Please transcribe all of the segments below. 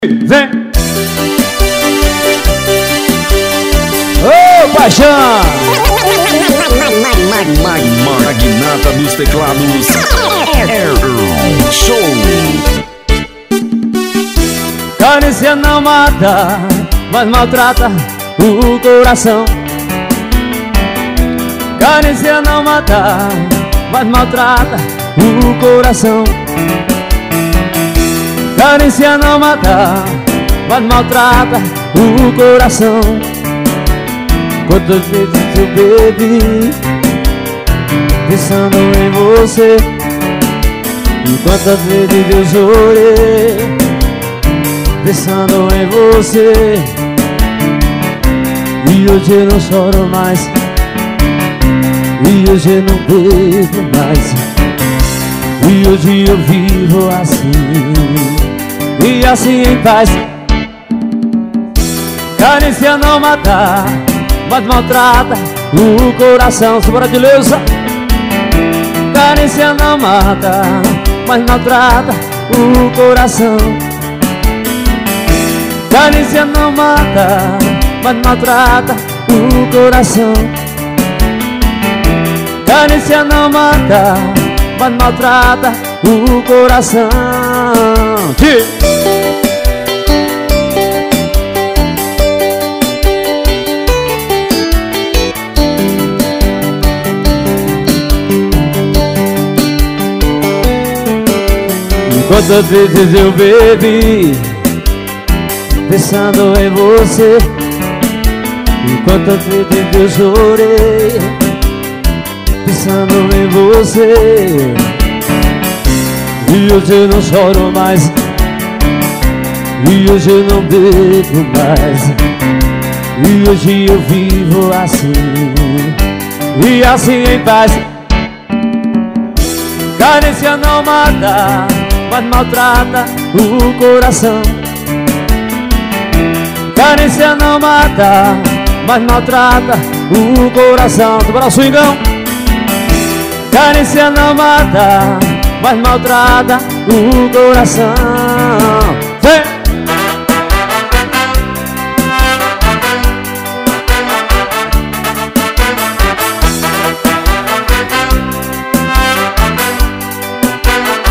Vem! Ô, paixão! Magnata dos teclados. Show! Carícia não mata, mas maltrata o coração. Carícia não mata, mas maltrata o coração. Carícia não mata, mas maltrata o coração. Quantas vezes eu bebi pensando em você, e quantas vezes eu chorei pensando em você. E hoje eu não choro mais, e hoje eu não bebo mais, e hoje eu vivo assim, e assim em paz. Carícia não mata, mas maltrata o coração. Sobra de leusa. Carícia não mata, mas maltrata o coração. Carícia não mata, mas maltrata o coração. Carícia não mata, mas maltrata o coração. Quantas vezes eu bebi pensando em você, e quantas vezes eu chorei pensando em você. E hoje eu não choro mais, e hoje eu não bebo mais, e hoje eu vivo assim, e assim em paz. Carícia não mata, mas maltrata o coração. Carícia não mata, mas maltrata o coração. Do braço swingão. Carícia não mata, mas maltrata o coração. Vem!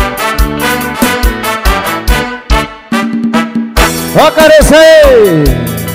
Ó, Carícia aí!